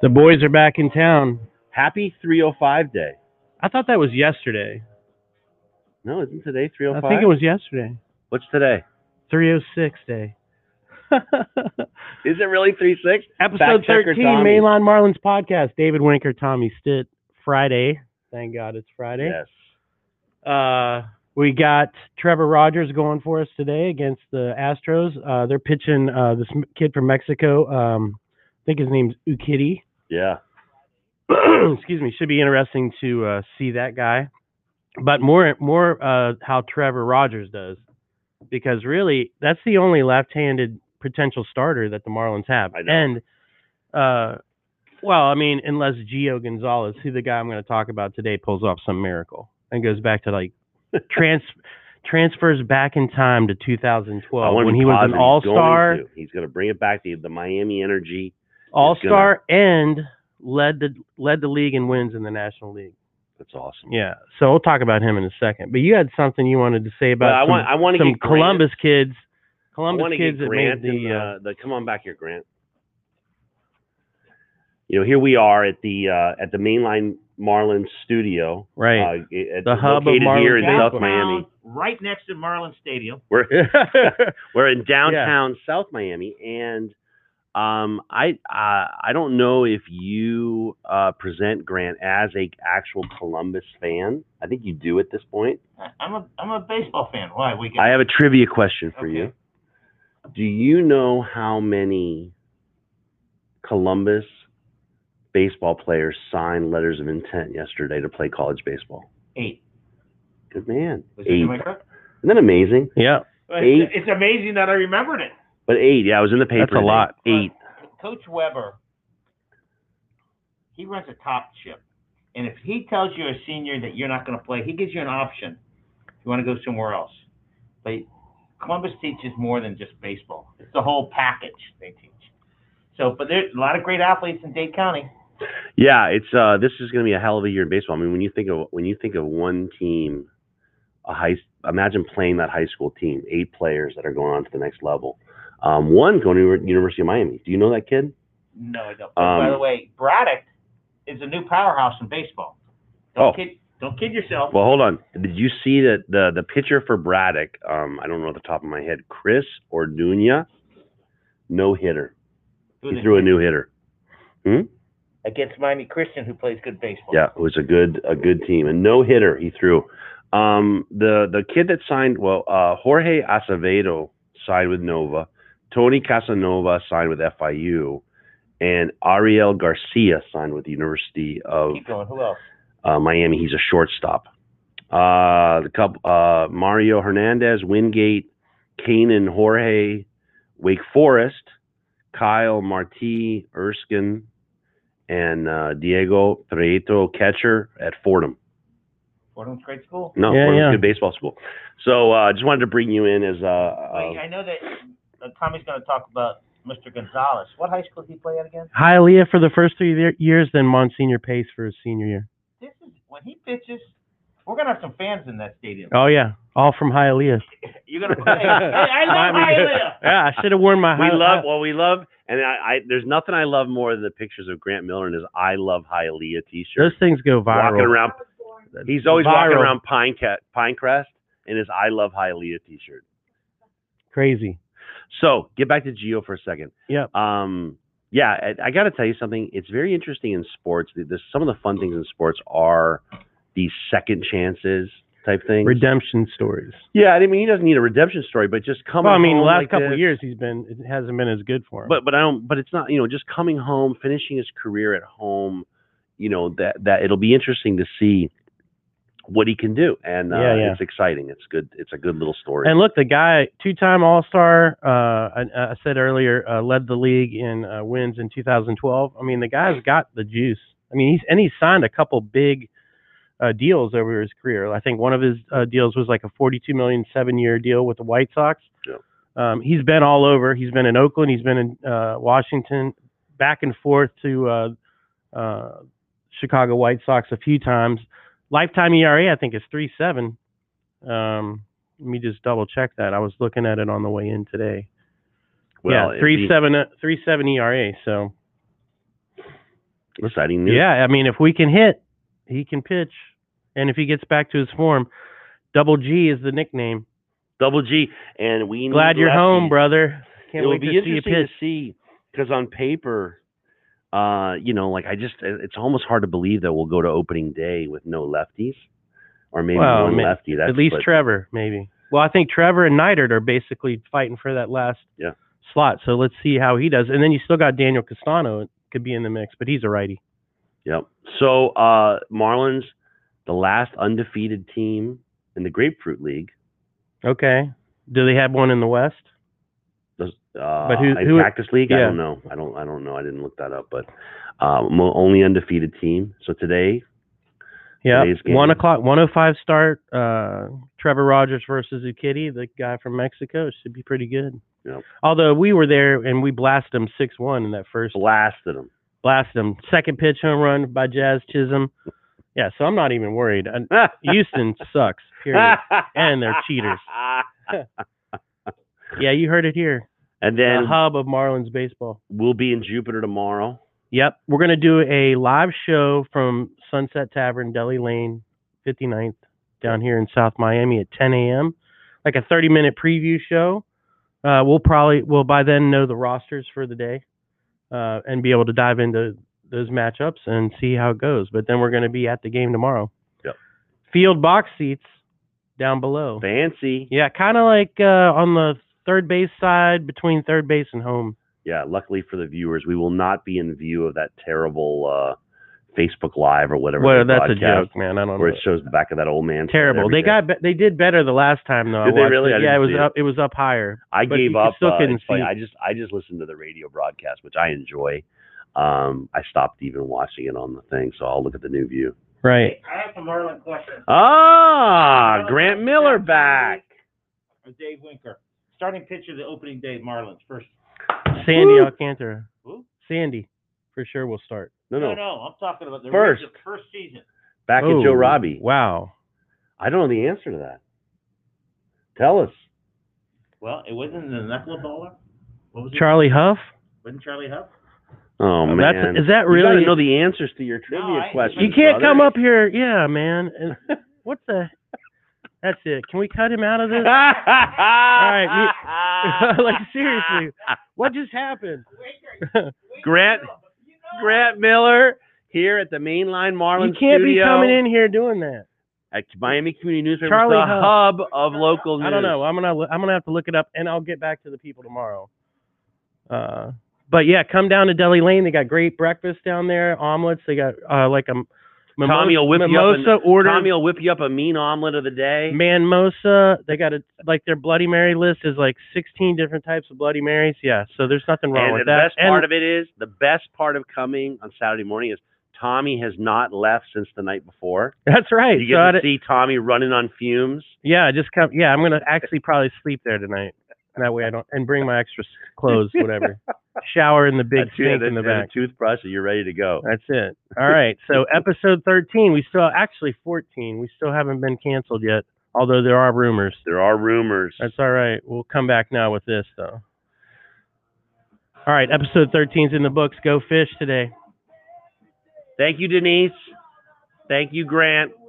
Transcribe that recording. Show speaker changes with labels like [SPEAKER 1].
[SPEAKER 1] The boys are back in town.
[SPEAKER 2] Happy 305 day.
[SPEAKER 1] I thought that was yesterday.
[SPEAKER 2] No, isn't today 305?
[SPEAKER 1] I think it was yesterday.
[SPEAKER 2] What's today?
[SPEAKER 1] 306 day.
[SPEAKER 2] Is it really 36?
[SPEAKER 1] Episode 13, Mainline Marlins podcast. David Winker, Tommy Stitt. Friday. Thank God it's Friday.
[SPEAKER 2] Yes.
[SPEAKER 1] We got Trevor Rogers going for us today against the Astros. They're pitching this kid from Mexico. I think his name's Ukiti.
[SPEAKER 2] Yeah.
[SPEAKER 1] Excuse me. Should be interesting to see that guy. But more how Trevor Rogers does. Because really, that's the only left-handed potential starter that the Marlins have.
[SPEAKER 2] I know.
[SPEAKER 1] And, well, I mean, unless Gio Gonzalez, who the guy I'm going to talk about today, pulls off some miracle and goes back to, like, transfers back in time to 2012 when he was an all-star.
[SPEAKER 2] He's going to bring it back to the Miami energy.
[SPEAKER 1] All-star and led the league in wins in the National League.
[SPEAKER 2] That's awesome.
[SPEAKER 1] Yeah, so we'll talk about him in a second. But you had something you wanted to say about some Columbus kids. Columbus kids that made
[SPEAKER 2] the come on back here, Grant. You know, here we are at the Mainline Marlins studio,
[SPEAKER 1] right?
[SPEAKER 2] The hub of Marlins here in South Miami,
[SPEAKER 3] right next to Marlins Stadium.
[SPEAKER 2] We're in downtown South Miami, and I don't know if you present Grant as a actual Columbus fan. I think you do at this point.
[SPEAKER 3] I'm a baseball fan. Why?
[SPEAKER 2] I have a trivia question for you. Do you know how many Columbus baseball players signed letters of intent yesterday to play college baseball?
[SPEAKER 3] 8.
[SPEAKER 2] Good man.
[SPEAKER 3] Was
[SPEAKER 2] 8.
[SPEAKER 3] Isn't
[SPEAKER 2] that amazing?
[SPEAKER 1] Yeah.
[SPEAKER 2] 8.
[SPEAKER 3] It's amazing that I remembered it.
[SPEAKER 2] But 8, yeah, I was in the paper.
[SPEAKER 1] That's a lot.
[SPEAKER 2] 8.
[SPEAKER 3] Coach Weber, he runs a top ship. And if he tells you a senior that you're not going to play, he gives you an option if you want to go somewhere else. But Columbus teaches more than just baseball. It's the whole package they teach. So, but there's a lot of great athletes in Dade County.
[SPEAKER 2] Yeah, it's this is going to be a hell of a year in baseball. I mean, when you think of one team, imagine playing that high school team, 8 players that are going on to the next level. One going to University of Miami. Do you know that kid?
[SPEAKER 3] No, I don't. By the way, Braddock is a new powerhouse in baseball. Don't kid yourself.
[SPEAKER 2] Well, hold on. Did you see that the pitcher for Braddock? I don't know at the top of my head. Chris Orduña, no hitter. He threw a no hitter.
[SPEAKER 3] Against Miami Christian, who plays good baseball.
[SPEAKER 2] Yeah, it was a good team. And no hitter he threw. The kid that signed, Jorge Acevedo signed with Nova. Tony Casanova signed with FIU, and Ariel Garcia signed with the University of
[SPEAKER 3] Keep going. Who else?
[SPEAKER 2] Miami. He's a shortstop. Mario Hernandez, Wingate, Kanan Jorge, Wake Forest, Kyle Marti, Erskine, and Diego Prieto, catcher at Fordham.
[SPEAKER 3] Fordham's great school.
[SPEAKER 2] No, Fordham's good baseball school. So I just wanted to bring you in as
[SPEAKER 3] I know that Tommy's going to talk about Mr. Gonzalez. What high school did he play at again?
[SPEAKER 1] Hialeah for the first 3 years, then Monsignor Pace for his senior year.
[SPEAKER 3] This is when he pitches. We're going to have some fans in that stadium.
[SPEAKER 1] Oh, yeah. All from Hialeah.
[SPEAKER 3] You're going to play. Hey, I love Hialeah.
[SPEAKER 1] Yeah, I should have worn my Hialeah.
[SPEAKER 2] We love, and there's nothing I love more than the pictures of Grant Miller and his I Love Hialeah t-shirt.
[SPEAKER 1] Those things go viral.
[SPEAKER 2] Walking around. He's always walking around Pinecrest in his I Love Hialeah t-shirt.
[SPEAKER 1] Crazy.
[SPEAKER 2] So, get back to Gio for a second.
[SPEAKER 1] Yeah.
[SPEAKER 2] I got to tell you something. It's very interesting in sports. Some of the fun things in sports are these second chances type things.
[SPEAKER 1] Redemption stories.
[SPEAKER 2] Yeah, I mean, he doesn't need a redemption story, but just coming home.
[SPEAKER 1] The last
[SPEAKER 2] like
[SPEAKER 1] couple of years, it hasn't been as good for him.
[SPEAKER 2] But it's not, just coming home, finishing his career at home, that it'll be interesting to see what he can do, and it's exciting. It's good. It's a good little story.
[SPEAKER 1] And look, the guy, 2-time All-Star. I said earlier, led the league in wins in 2012. I mean, the guy's got the juice. I mean, he's signed a couple big deals over his career. I think one of his deals was like a $42 million 7-year deal with the White Sox.
[SPEAKER 2] Yeah.
[SPEAKER 1] He's been all over. He's been in Oakland. He's been in Washington, back and forth to Chicago White Sox a few times. Lifetime ERA, I think, is 3.7. Let me just double check that. I was looking at it on the way in today. Well, 3.7 ERA. So
[SPEAKER 2] Exciting news.
[SPEAKER 1] Yeah, I mean, if we can hit, he can pitch, and if he gets back to his form, Double G is the nickname.
[SPEAKER 2] Double G, and we
[SPEAKER 1] Glad
[SPEAKER 2] need
[SPEAKER 1] you're home,
[SPEAKER 2] lefties.
[SPEAKER 1] brother. Can't
[SPEAKER 2] It will
[SPEAKER 1] wait
[SPEAKER 2] be
[SPEAKER 1] to see you
[SPEAKER 2] interesting
[SPEAKER 1] pitch.
[SPEAKER 2] to see, because on paper, like it's almost hard to believe that we'll go to opening day with no lefties, or maybe one lefty. That's
[SPEAKER 1] at least Trevor, maybe. Well, I think Trevor and Neidert are basically fighting for that last slot. So let's see how he does. And then you still got Daniel Castano could be in the mix, but he's a righty.
[SPEAKER 2] Yep. So Marlins, the last undefeated team in the Grapefruit League.
[SPEAKER 1] Okay. Do they have one in the West?
[SPEAKER 2] But who Cactus League?
[SPEAKER 1] Yeah.
[SPEAKER 2] I don't know. I don't know. I didn't look that up. But only undefeated team. So today.
[SPEAKER 1] Yeah.
[SPEAKER 2] Today's game.
[SPEAKER 1] 1:00, 1:05 start. Trevor Rogers versus Ukitty, the guy from Mexico. It should be pretty good.
[SPEAKER 2] Yep.
[SPEAKER 1] Although we were there and we blasted them 6-1 in that first.
[SPEAKER 2] Blasted them.
[SPEAKER 1] Second pitch home run by Jazz Chisholm. Yeah, so I'm not even worried. Houston sucks, period. And they're cheaters. Yeah, you heard it here.
[SPEAKER 2] And then
[SPEAKER 1] the hub of Marlins baseball.
[SPEAKER 2] We'll be in Jupiter tomorrow.
[SPEAKER 1] Yep. We're going to do a live show from Sunset Tavern, Deli Lane, 59th, down here in South Miami at 10 a.m. Like a 30-minute preview show. We'll by then know the rosters for the day and be able to dive into those matchups and see how it goes. But then we're going to be at the game tomorrow.
[SPEAKER 2] Yep.
[SPEAKER 1] Field box seats down below.
[SPEAKER 2] Fancy.
[SPEAKER 1] Yeah, kind of like on the third base side between third base and home.
[SPEAKER 2] Yeah, luckily for the viewers, we will not be in view of that terrible Facebook Live or whatever.
[SPEAKER 1] Well, that's a joke, man. I don't know.
[SPEAKER 2] Where it shows the back of that old man.
[SPEAKER 1] Terrible. They did better the last time though.
[SPEAKER 2] Did they really?
[SPEAKER 1] Yeah, it was up higher.
[SPEAKER 2] I gave up.
[SPEAKER 1] Still couldn't see.
[SPEAKER 2] I just listened to the radio broadcast, which I enjoy. I stopped even watching it on the thing, so I'll look at the new view.
[SPEAKER 1] Right.
[SPEAKER 3] Hey, I have some Merlin questions.
[SPEAKER 2] Grant Miller back.
[SPEAKER 3] Dave Winker. Starting pitcher the opening day Marlins first.
[SPEAKER 1] Sandy Alcantara.
[SPEAKER 3] Who?
[SPEAKER 1] Sandy, for sure will start.
[SPEAKER 3] No. I'm talking about the
[SPEAKER 2] first
[SPEAKER 3] season.
[SPEAKER 2] Back at Joe Robbie.
[SPEAKER 1] Wow.
[SPEAKER 2] I don't know the answer to that. Tell us.
[SPEAKER 3] Well, it wasn't the knuckleballer. What was it?
[SPEAKER 1] Charlie Huff.
[SPEAKER 3] Wasn't Charlie Huff?
[SPEAKER 2] Oh man,
[SPEAKER 1] is that really?
[SPEAKER 2] You gotta know the answers to your trivia questions.
[SPEAKER 1] You can't come up here, yeah, man. What the? That's it. Can we cut him out of this? All right. Like seriously, what just happened?
[SPEAKER 2] Grant Miller here at the Mainline Marlins
[SPEAKER 1] You can't
[SPEAKER 2] studio.
[SPEAKER 1] be coming in here doing that.
[SPEAKER 2] At Miami Community Newspaper,
[SPEAKER 1] Charlie
[SPEAKER 2] the
[SPEAKER 1] Huff.
[SPEAKER 2] hub of local news.
[SPEAKER 1] I don't know. I'm gonna have to look it up, and I'll get back to the people tomorrow. But yeah, come down to Deli Lane. They got great breakfast down there. Omelets. They got like a
[SPEAKER 2] Tommy will whip
[SPEAKER 1] mimosa order.
[SPEAKER 2] Tommy will whip you up a mean omelet of the day.
[SPEAKER 1] Manmosa. They got their Bloody Mary list is like 16 different types of Bloody Marys. Yeah, so there's nothing wrong with that.
[SPEAKER 2] The best part of coming on Saturday morning is Tommy has not left since the night before.
[SPEAKER 1] That's right.
[SPEAKER 2] You get to see Tommy running on fumes.
[SPEAKER 1] Yeah, just come. Yeah, I'm gonna actually probably sleep there tonight. That way I don't and bring my extra clothes, whatever. Shower in the big sink in the back.
[SPEAKER 2] A toothbrush, and you're ready to go.
[SPEAKER 1] That's it. All right. So episode 13. We still actually 14. We still haven't been canceled yet. Although there are rumors.
[SPEAKER 2] There are rumors.
[SPEAKER 1] That's all right. We'll come back now with this though. All right. Episode 13's in the books. Go fish today.
[SPEAKER 2] Thank you, Denise. Thank you, Grant.